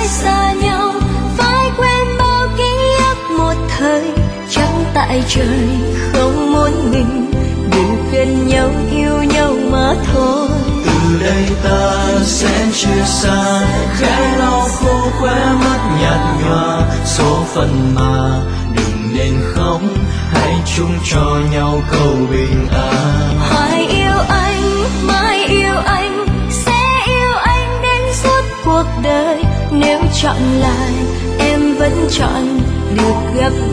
phải xa nhau, phải quên bao ký ức một thời. Chẳng tại trời không muốn mình được gần nhau yêu nhau mà thôi. Từ đây ta sẽ chia xa, khẽ lau khô khóe mắt nhạt nhòa. Số phận mà đừng nên khóc, hãy chung cho nhau câu bình an. Hoài yêu anh, mãi yêu anh, sẽ yêu anh đến suốt cuộc đời. Nếu chọn lại em vẫn chọn được gặp